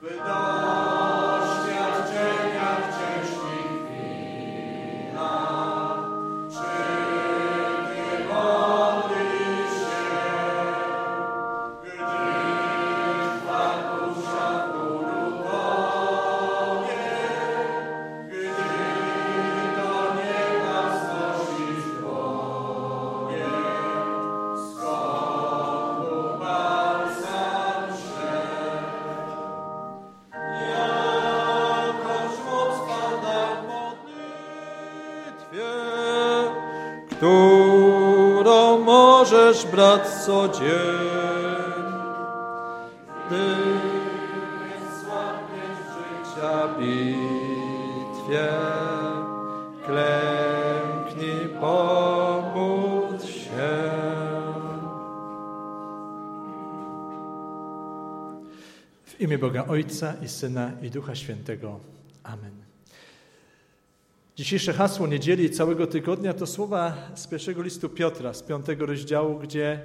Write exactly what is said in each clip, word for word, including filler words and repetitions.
którą możesz brać co dzień, gdy słabniesz życia bitwie, klęknij, pomódl się. W imię Boga Ojca i Syna i Ducha Świętego. Amen. Dzisiejsze hasło niedzieli i całego tygodnia to słowa z pierwszego listu Piotra, z piątego rozdziału, gdzie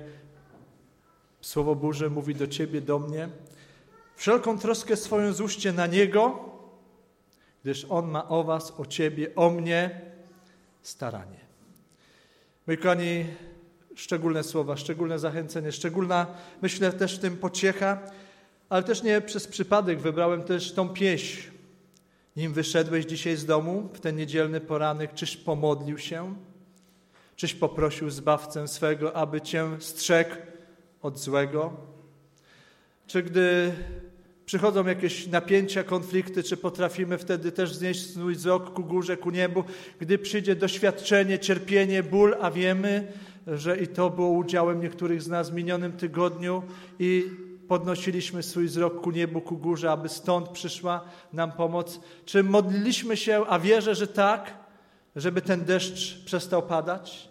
Słowo Boże mówi do ciebie, do mnie: wszelką troskę swoją złóżcie na Niego, gdyż On ma o was, o ciebie, o mnie staranie. Moi kochani, szczególne słowa, szczególne zachęcenie, szczególna, myślę, też w tym pociecha, ale też nie przez przypadek wybrałem też tą pieśń. Nim wyszedłeś dzisiaj z domu w ten niedzielny poranek, czyś pomodlił się, czyś poprosił Zbawcę swego, aby cię strzegł od złego? Czy gdy przychodzą jakieś napięcia, konflikty, czy potrafimy wtedy też znieść swój wzrok ku górze, ku niebu, gdy przyjdzie doświadczenie, cierpienie, ból, a wiemy, że i to było udziałem niektórych z nas w minionym tygodniu i podnosiliśmy swój wzrok ku niebu, ku górze, aby stąd przyszła nam pomoc. Czy modliliśmy się, a wierzę, że tak, żeby ten deszcz przestał padać?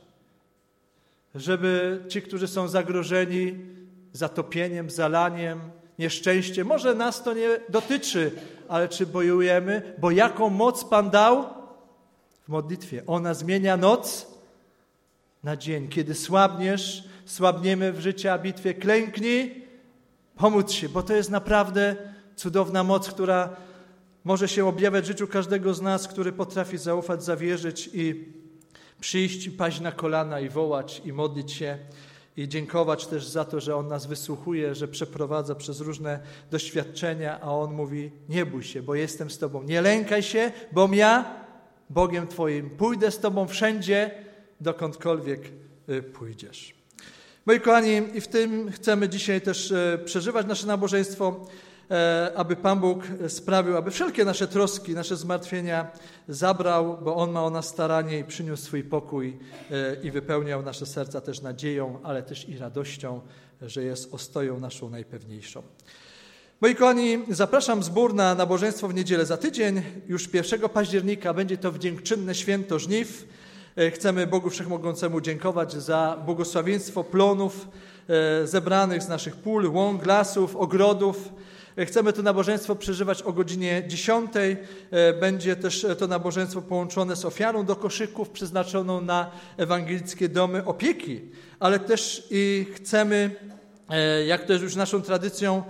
Żeby ci, którzy są zagrożeni zatopieniem, zalaniem, nieszczęściem, może nas to nie dotyczy, ale czy bojujemy? Bo jaką moc Pan dał? W modlitwie. Ona zmienia noc na dzień. Kiedy słabniesz, słabniemy w życiu, a bitwie, klęknij, pomóc się, bo to jest naprawdę cudowna moc, która może się objawiać w życiu każdego z nas, który potrafi zaufać, zawierzyć i przyjść i paść na kolana i wołać i modlić się i dziękować też za to, że On nas wysłuchuje, że przeprowadza przez różne doświadczenia, a On mówi: nie bój się, bo jestem z Tobą. Nie lękaj się, bo ja, Bogiem Twoim, pójdę z Tobą wszędzie, dokądkolwiek pójdziesz. Moi kochani, i w tym chcemy dzisiaj też przeżywać nasze nabożeństwo, aby Pan Bóg sprawił, aby wszelkie nasze troski, nasze zmartwienia zabrał, bo On ma o nas staranie i przyniósł swój pokój i wypełniał nasze serca też nadzieją, ale też i radością, że jest ostoją naszą najpewniejszą. Moi kochani, zapraszam zbór na nabożeństwo w niedzielę za tydzień, już pierwszego października, będzie to w dziękczynne święto żniw. Chcemy Bogu Wszechmogącemu dziękować za błogosławieństwo plonów zebranych z naszych pól, łąk, lasów, ogrodów. Chcemy to nabożeństwo przeżywać o godzinie dziesiątej. Będzie też to nabożeństwo połączone z ofiarą do koszyków przeznaczoną na ewangelickie domy opieki. Ale też i chcemy, jak to jest już naszą tradycją,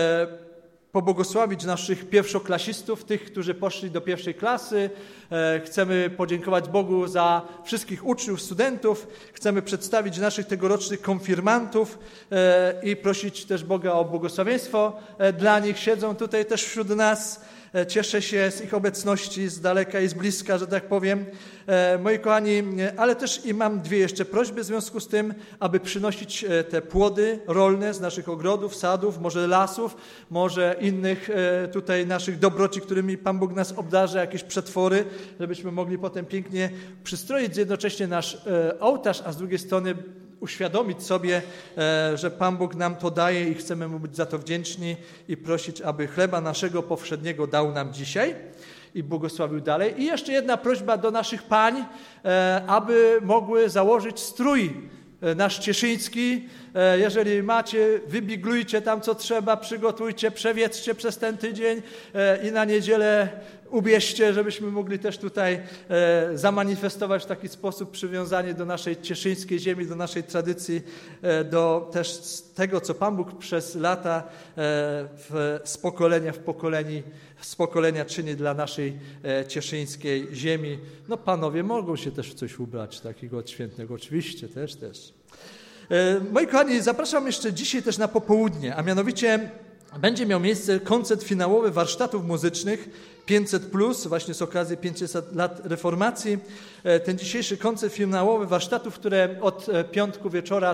pobłogosławić naszych pierwszoklasistów, tych, którzy poszli do pierwszej klasy. Chcemy podziękować Bogu za wszystkich uczniów, studentów. Chcemy przedstawić naszych tegorocznych konfirmantów i prosić też Boga o błogosławieństwo dla nich. Siedzą tutaj też wśród nas. Cieszę się z ich obecności z daleka i z bliska, że tak powiem. Moi kochani, ale też i mam dwie jeszcze prośby w związku z tym, aby przynosić te płody rolne z naszych ogrodów, sadów, może lasów, może innych tutaj naszych dobroci, którymi Pan Bóg nas obdarza, jakieś przetwory, żebyśmy mogli potem pięknie przystroić jednocześnie nasz ołtarz, a z drugiej strony uświadomić sobie, że Pan Bóg nam to daje i chcemy Mu być za to wdzięczni i prosić, aby chleba naszego powszedniego dał nam dzisiaj i błogosławił dalej. I jeszcze jedna prośba do naszych pań, aby mogły założyć strój nasz cieszyński. Jeżeli macie, wybiglujcie tam co trzeba, przygotujcie, przewietrzcie przez ten tydzień i na niedzielę ubierzcie, żebyśmy mogli też tutaj zamanifestować w taki sposób przywiązanie do naszej cieszyńskiej ziemi, do naszej tradycji, do też tego, co Pan Bóg przez lata w, z pokolenia w pokolenie, z pokolenia czyni dla naszej cieszyńskiej ziemi. No panowie mogą się też w coś ubrać takiego odświętnego, oczywiście też, też. Moi kochani, zapraszam jeszcze dzisiaj też na popołudnie, a mianowicie będzie miał miejsce koncert finałowy warsztatów muzycznych pięćset plus, właśnie z okazji pięćset lat reformacji. Ten dzisiejszy koncert finałowy warsztatów, które od piątku wieczora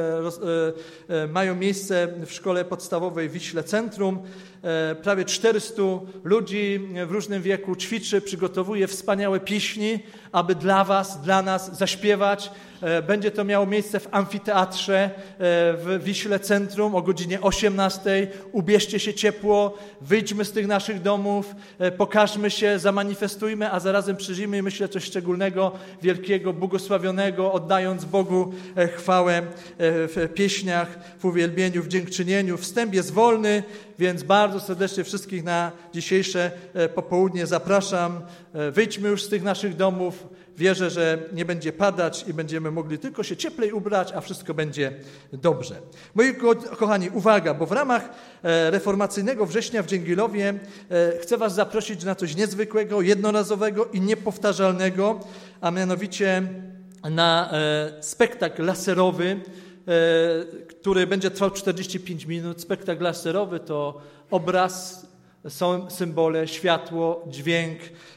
mają miejsce w szkole podstawowej w Wiśle Centrum. Prawie czterysta ludzi w różnym wieku ćwiczy, przygotowuje wspaniałe pieśni, aby dla was, dla nas zaśpiewać. Będzie to miało miejsce w amfiteatrze w Wiśle Centrum o godzinie osiemnastej. Ubierzcie się ciepło, wyjdźmy z tych naszych domów, pokażmy się, zamanifestujmy, a zarazem przeżyjmy, myślę, coś szczególnego, wielkiego, błogosławionego, oddając Bogu chwałę w pieśniach, w uwielbieniu, w dziękczynieniu. Wstęp jest wolny, więc bardzo serdecznie wszystkich na dzisiejsze popołudnie zapraszam. Wyjdźmy już z tych naszych domów. Wierzę, że nie będzie padać i będziemy mogli tylko się cieplej ubrać, a wszystko będzie dobrze. Moi kochani, uwaga, bo w ramach reformacyjnego września w Dzięgilowie chcę was zaprosić na coś niezwykłego, jednorazowego i niepowtarzalnego, a mianowicie na spektakl laserowy, który będzie trwał czterdzieści pięć minut. Spektakl laserowy to obraz, są symbole, światło, dźwięk,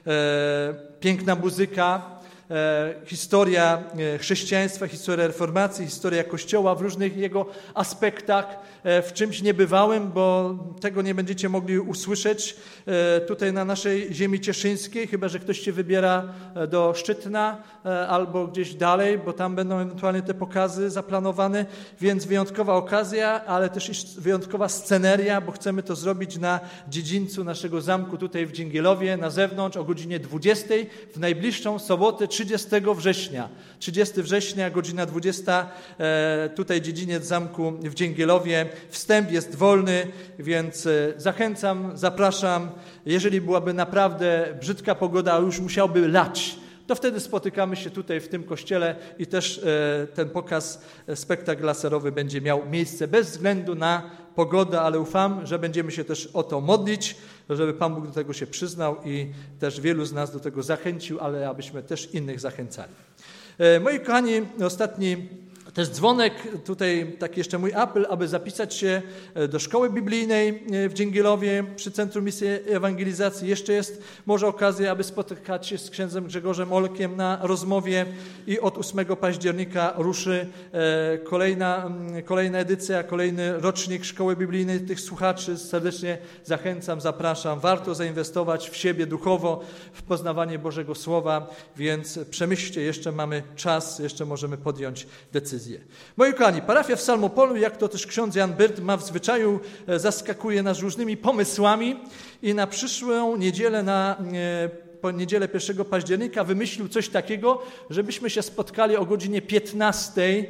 piękna muzyka, historia chrześcijaństwa, historia reformacji, historia Kościoła w różnych jego aspektach, w czymś niebywałym, bo tego nie będziecie mogli usłyszeć tutaj na naszej ziemi cieszyńskiej, chyba że ktoś się wybiera do Szczytna albo gdzieś dalej, bo tam będą ewentualnie te pokazy zaplanowane, więc wyjątkowa okazja, ale też wyjątkowa sceneria, bo chcemy to zrobić na dziedzińcu naszego zamku tutaj w Dzięgielowie, na zewnątrz o godzinie dwudziestej w najbliższą sobotę trzydziestego września. trzydziestego września, godzina dwudziesta, tutaj dziedziniec zamku w Dzięgielowie. Wstęp jest wolny, więc zachęcam, zapraszam. Jeżeli byłaby naprawdę brzydka pogoda, a już musiałby lać, to wtedy spotykamy się tutaj w tym kościele i też ten pokaz, spektakl laserowy będzie miał miejsce bez względu na pogodę, ale ufam, że będziemy się też o to modlić, żeby Pan Bóg do tego się przyznał i też wielu z nas do tego zachęcił, ale abyśmy też innych zachęcali. Moi kochani, ostatni też dzwonek, tutaj taki jeszcze mój apel, aby zapisać się do szkoły biblijnej w Dzięgielowie przy Centrum Misji Ewangelizacji. Jeszcze jest może okazja, aby spotykać się z księdzem Grzegorzem Olkiem na rozmowie i od ósmego października ruszy kolejna, kolejna edycja, kolejny rocznik szkoły biblijnej. Tych słuchaczy serdecznie zachęcam, zapraszam. Warto zainwestować w siebie duchowo, w poznawanie Bożego Słowa, więc przemyślcie, jeszcze mamy czas, jeszcze możemy podjąć decyzję. Moi kochani, parafia w Salmopolu, jak to też ksiądz Jan Byrt ma w zwyczaju, zaskakuje nas różnymi pomysłami i na przyszłą niedzielę, na po niedzielę pierwszego października wymyślił coś takiego, żebyśmy się spotkali o godzinie piętnastej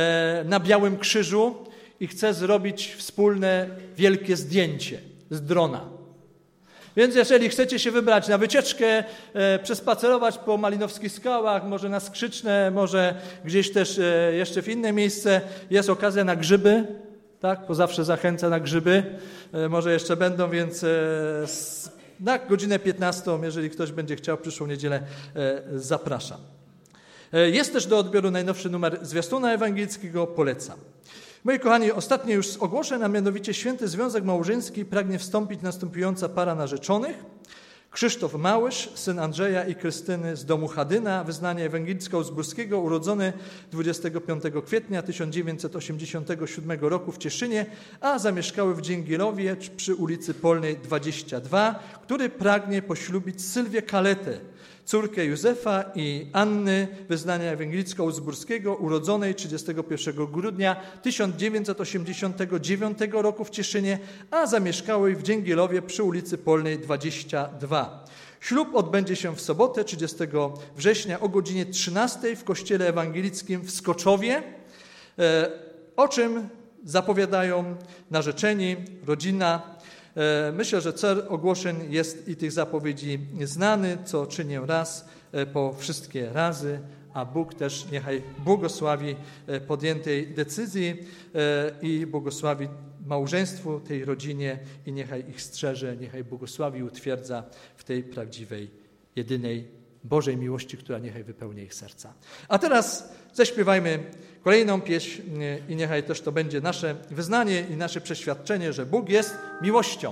na Białym Krzyżu i chce zrobić wspólne wielkie zdjęcie z drona. Więc jeżeli chcecie się wybrać na wycieczkę, e, przespacerować po Malinowskich Skałach, może na Skrzyczne, może gdzieś też e, jeszcze w inne miejsce, jest okazja na grzyby, tak? Bo zawsze zachęca na grzyby, e, może jeszcze będą, więc e, s, na godzinę piętnastą, jeżeli ktoś będzie chciał, przyszłą niedzielę e, zapraszam. E, jest też do odbioru najnowszy numer Zwiastuna Ewangelickiego, polecam. Moi kochani, ostatnie już z ogłoszeń, a mianowicie Święty Związek Małżeński pragnie wstąpić następująca para narzeczonych. Krzysztof Małysz, syn Andrzeja i Krystyny z domu Chadyna, wyznania ewangelicko-uzburskiego, urodzony dwudziestego piątego kwietnia tysiąc dziewięćset osiemdziesiątego siódmego roku w Cieszynie, a zamieszkały w Dzięgielowie przy ulicy Polnej dwadzieścia dwa, który pragnie poślubić Sylwię Kaletę, córkę Józefa i Anny, wyznania ewangelicko-uzburskiego, urodzonej trzydziestego pierwszego grudnia tysiąc dziewięćset osiemdziesiątego dziewiątego roku w Cieszynie, a zamieszkałej w Dzięgielowie przy ulicy Polnej dwadzieścia dwa. Ślub odbędzie się w sobotę trzydziestego września o godzinie trzynastej w Kościele Ewangelickim w Skoczowie. O czym zapowiadają narzeczeni, rodzina? Myślę, że cel ogłoszeń jest i tych zapowiedzi znany, co czynię raz po wszystkie razy, a Bóg też niechaj błogosławi podjętej decyzji i błogosławi małżeństwu, tej rodzinie i niechaj ich strzeże, niechaj błogosławi i utwierdza w tej prawdziwej, jedynej Bożej miłości, która niechaj wypełnia ich serca. A teraz zaśpiewajmy kolejną pieśń i niechaj też to będzie nasze wyznanie i nasze przeświadczenie, że Bóg jest miłością.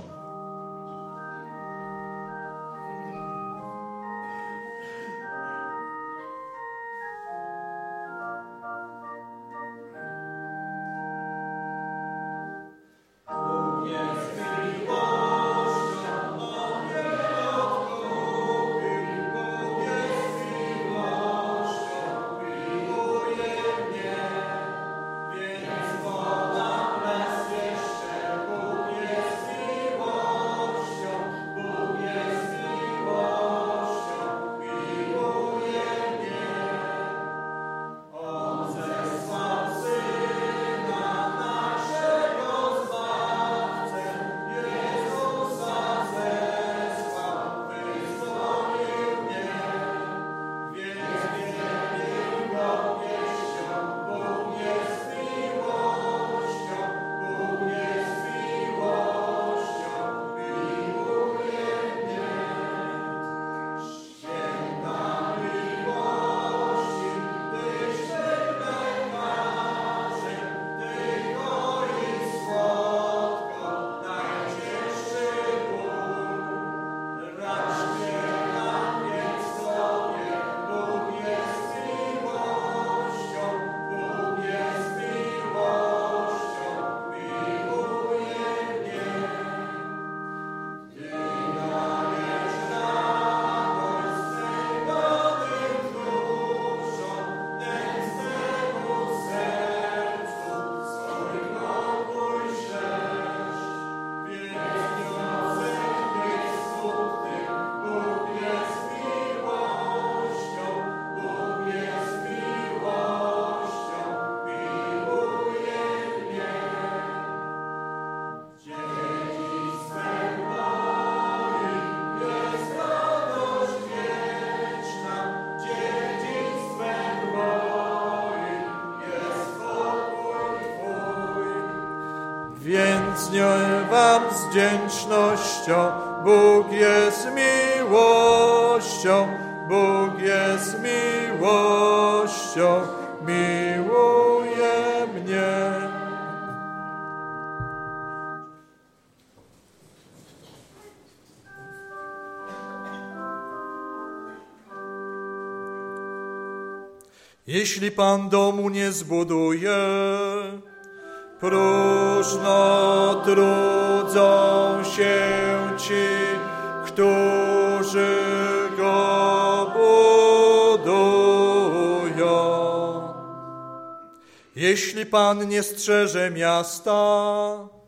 Wzniosę wam z wdzięcznością, Bóg jest miłością, Bóg jest miłością, miłuje mnie. Jeśli Pan domu nie zbuduje, próżno trudzą się ci, którzy go budują. Jeśli Pan nie strzeże miasta,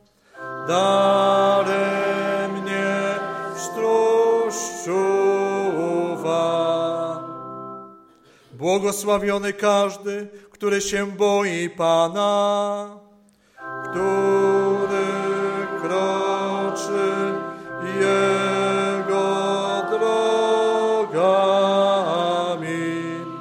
daremnie stróż czuwa. Błogosławiony każdy, który się boi Pana, który kroczy Jego drogami.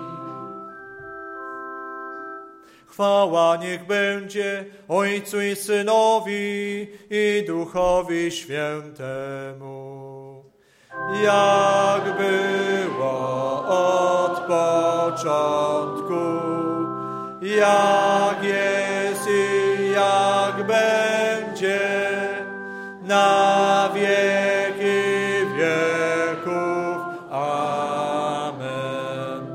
Chwała niech będzie Ojcu i Synowi i Duchowi Świętemu, jak było od początku, jak jest i jak będzie, na wieki wieków. Amen.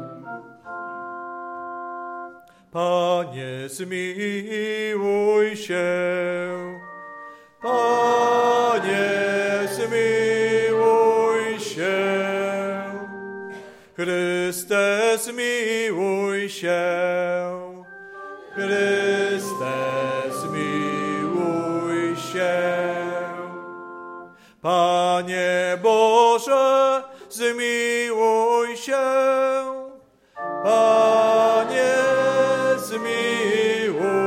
Panie, zmiłuj się. Panie, zmiłuj się. Chryste, zmiłuj się. Chryste, zmiłuj się. Panie Boże, zmiłuj się. Panie, zmiłuj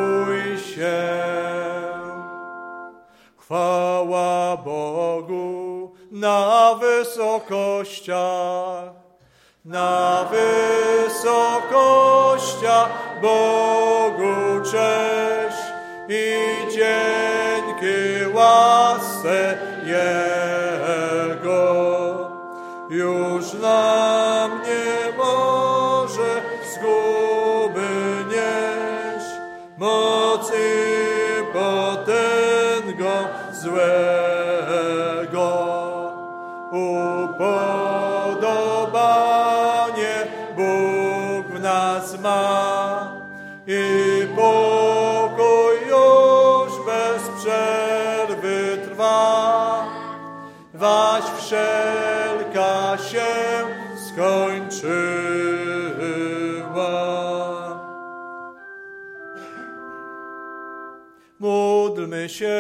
na wysokościach, na wysokościach Bogu cześć i dzięki łasce Jego. Już nam nie może zguby nieść, moc i potęgą złego. Upodobanie Bóg w nas ma i pokój już bez przerwy trwa, waś wszelka się skończyła. Módlmy się.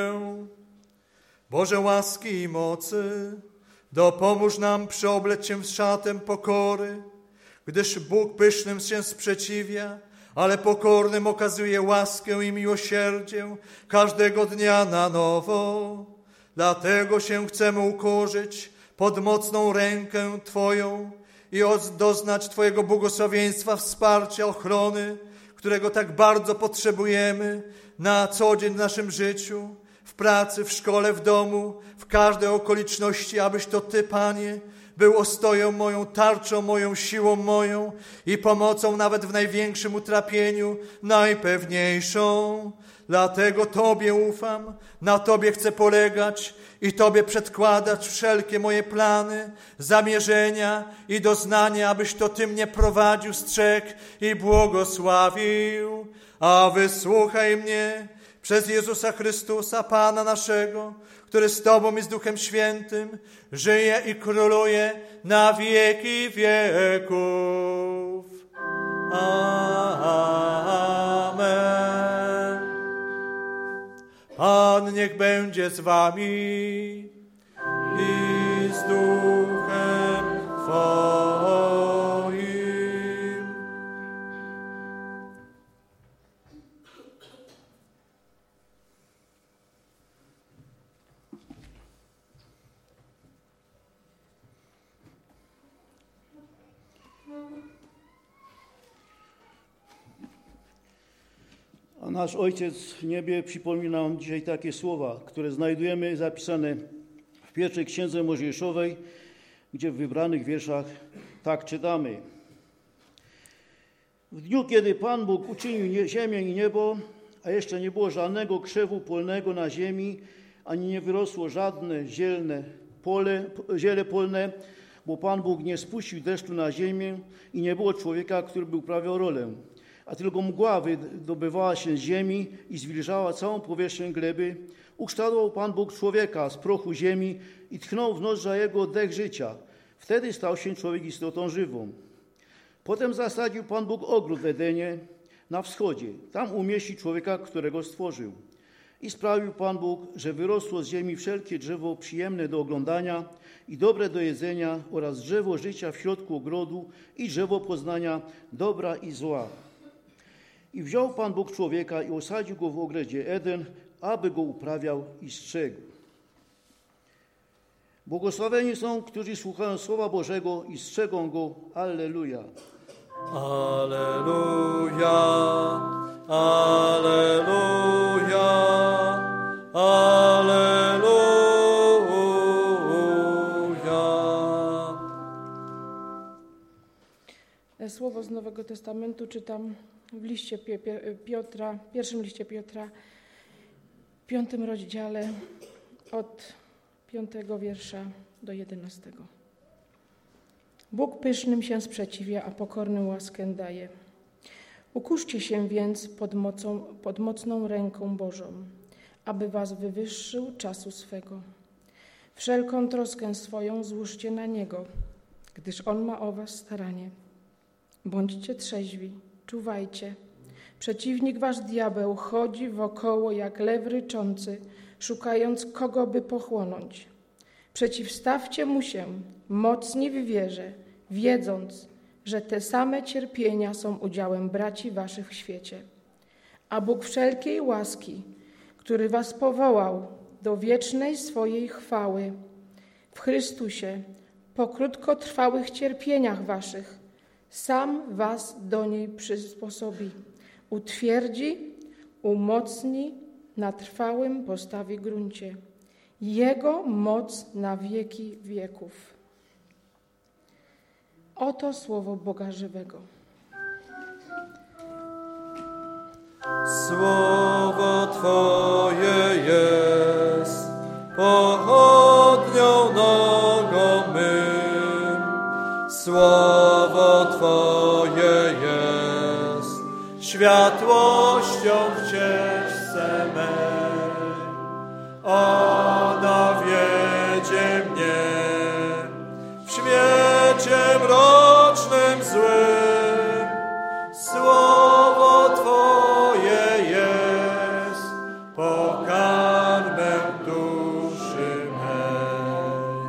Boże łaski i mocy, dopomóż nam przeoblec się szatem pokory, gdyż Bóg pysznym się sprzeciwia, ale pokornym okazuje łaskę i miłosierdzie każdego dnia na nowo. Dlatego się chcemy ukorzyć pod mocną rękę Twoją i doznać Twojego błogosławieństwa, wsparcia, ochrony, którego tak bardzo potrzebujemy na co dzień w naszym życiu, w pracy, w szkole, w domu, w każdej okoliczności, abyś to Ty, Panie, był ostoją moją, tarczą moją, siłą moją i pomocą nawet w największym utrapieniu, najpewniejszą. Dlatego Tobie ufam, na Tobie chcę polegać i Tobie przedkładać wszelkie moje plany, zamierzenia i doznania, abyś to Ty mnie prowadził, strzegł i błogosławił. A wysłuchaj mnie przez Jezusa Chrystusa, Pana naszego, który z Tobą i z Duchem Świętym żyje i króluje na wieki wieków. Amen. Pan niech będzie z wami i z Duchem Twoim. A nasz Ojciec w niebie przypomina nam dzisiaj takie słowa, które znajdujemy zapisane w pierwszej Księdze Mojżeszowej, gdzie w wybranych wierszach tak czytamy. W dniu, kiedy Pan Bóg uczynił ziemię i niebo, a jeszcze nie było żadnego krzewu polnego na ziemi, ani nie wyrosło żadne zielne pole, ziele polne, bo Pan Bóg nie spuścił deszczu na ziemię i nie było człowieka, który by uprawiał rolę. A tylko mgła wydobywała się z ziemi i zwilżała całą powierzchnię gleby, ukształtował Pan Bóg człowieka z prochu ziemi i tchnął w nozdrza jego dech życia. Wtedy stał się człowiek istotą żywą. Potem zasadził Pan Bóg ogród w Edenie na wschodzie. Tam umieścił człowieka, którego stworzył. I sprawił Pan Bóg, że wyrosło z ziemi wszelkie drzewo przyjemne do oglądania i dobre do jedzenia oraz drzewo życia w środku ogrodu i drzewo poznania dobra i zła. I wziął Pan Bóg człowieka i osadził go w ogrodzie Eden, aby go uprawiał i strzegł. Błogosławieni są, którzy słuchają Słowa Bożego i strzegą go. Alleluja. Alleluja, alleluja, alleluja. Słowo z Nowego Testamentu czytam w liście Piotra, pierwszym liście Piotra, w piątym rozdziale od piątego wiersza do jedenastego. Bóg pysznym się sprzeciwia, a pokornym łaskę daje. Ukuszcie się więc pod, mocą, pod mocną ręką Bożą, aby was wywyższył czasu swego. Wszelką troskę swoją złóżcie na Niego, gdyż On ma o was staranie. Bądźcie trzeźwi, czuwajcie. Przeciwnik wasz diabeł chodzi wokoło jak lew ryczący, szukając kogo by pochłonąć. Przeciwstawcie mu się, mocni w wierze, wiedząc, że te same cierpienia są udziałem braci waszych w świecie. A Bóg wszelkiej łaski, który was powołał do wiecznej swojej chwały, w Chrystusie, po krótkotrwałych cierpieniach waszych, sam was do niej przysposobi, utwierdzi, umocni, na trwałym postawi gruncie. Jego moc na wieki wieków. Oto słowo Boga żywego. Słowo Twoje jest pochodnią nogą mym. Słowo Twoje jest światłością w ścieżce mej. Ono wiedzie mnie w świecie mrocznym złym. Słowo Twoje jest pokarmem duszy mej.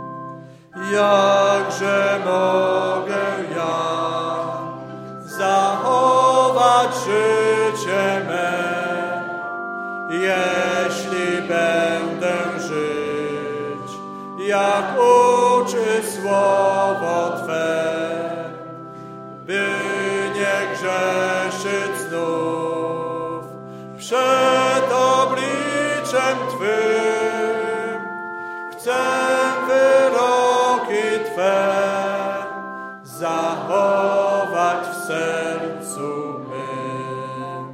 Jakże mogę ja zachować życie me, jeśli będę żyć, jak uczy słowo Twe, by nie grzeszyć znów przed obliczem Twym. Chcę wyroki Twe zachować w sercu mym.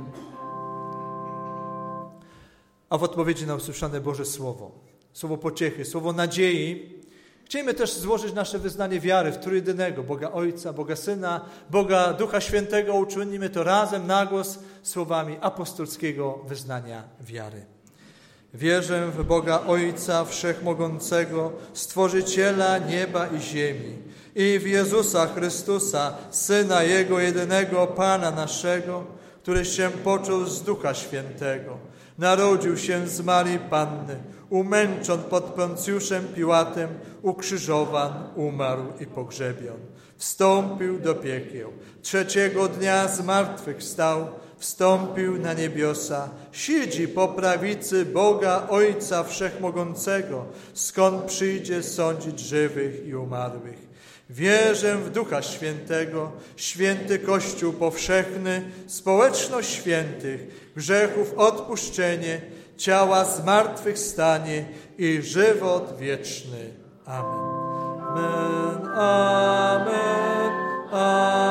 A w odpowiedzi na usłyszane Boże Słowo, słowo pociechy, słowo nadziei, chcielibyśmy też złożyć nasze wyznanie wiary w trójjedynego Boga Ojca, Boga Syna, Boga Ducha Świętego. Uczynimy to razem na głos słowami apostolskiego wyznania wiary. Wierzę w Boga Ojca Wszechmogącego, Stworzyciela nieba i ziemi, i w Jezusa Chrystusa, Syna Jego jedynego, Pana naszego, który się począł z Ducha Świętego, narodził się z Marii Panny, umęczon pod Poncjuszem Piłatem, ukrzyżowan, umarł i pogrzebion. Wstąpił do piekieł, trzeciego dnia zmartwychwstał, wstąpił na niebiosa, siedzi po prawicy Boga Ojca Wszechmogącego, skąd przyjdzie sądzić żywych i umarłych. Wierzę w Ducha Świętego, święty Kościół powszechny, społeczność świętych, grzechów odpuszczenie, ciała zmartwychwstanie i żywot wieczny. Amen. Amen. Amen.